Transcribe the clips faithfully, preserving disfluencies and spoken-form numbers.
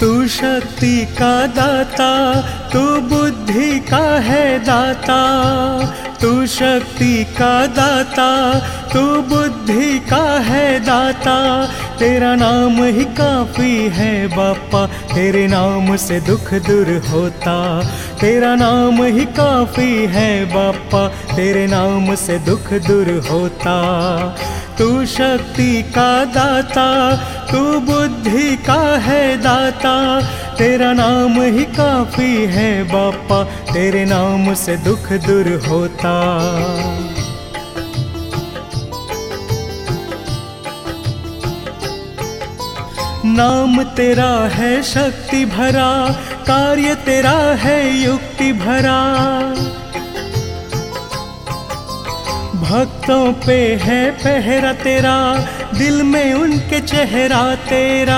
तू शक्ति का दाता, तू बुद्धि का है दाता। तू शक्ति का दाता, तू बुद्धि का है दाता। तेरा नाम ही काफी है बापा, तेरे नाम से दुख दूर होता। तेरा नाम ही काफी है बापा, तेरे नाम से दुख दूर होता। तू शक्ति का दाता, तू बुद्धि का है दाता। तेरा नाम ही काफी है बापा, तेरे नाम से दुख दूर होता। नाम तेरा है शक्ति भरा, कार्य तेरा है युक्ति भरा। भक्तों पे है पहरा तेरा, दिल में उनके चेहरा तेरा।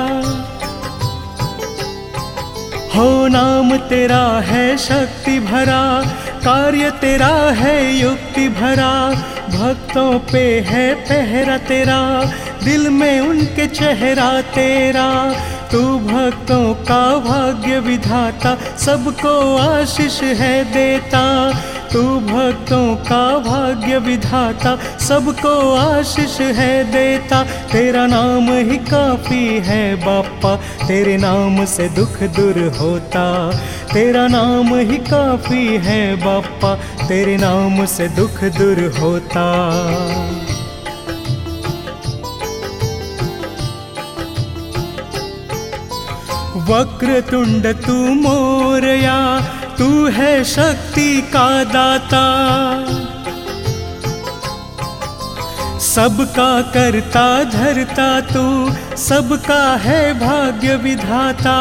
हो नाम तेरा है शक्ति भरा, कार्य तेरा है युक्ति भरा। भक्तों पे है पहरा तेरा, दिल में उनके चेहरा तेरा। तू भक्तों का भाग्य विधाता, सबको आशीष है देता। तू भक्तों का भाग्य विधाता, सबको आशीष है देता। तेरा नाम ही काफी है बापा, तेरे नाम से दुख दूर होता। तेरा नाम ही काफी है बापा, तेरे नाम से दुख दूर होता। वक्रतुंड तू मोरया, तू है शक्ति का दाता। सबका करता धरता तू, सबका है भाग्य विधाता।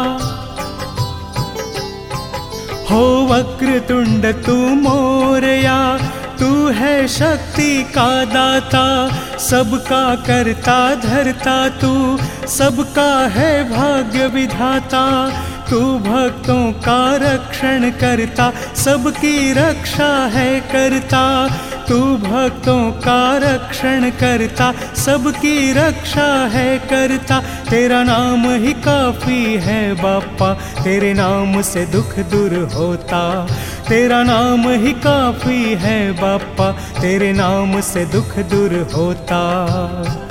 हो वक्रतुंड तू मोरया, तू है शक्ति का दाता। सबका करता धरता तू, सबका है भाग्य विधाता। तू भक्तों का रक्षण करता, सबकी रक्षा है करता। तू भक्तों का रक्षण करता, सबकी रक्षा है करता। तेरा नाम ही काफी है बापा, तेरे नाम से दुख दूर होता। तेरा नाम ही काफी है बापा, तेरे नाम से दुख दूर होता।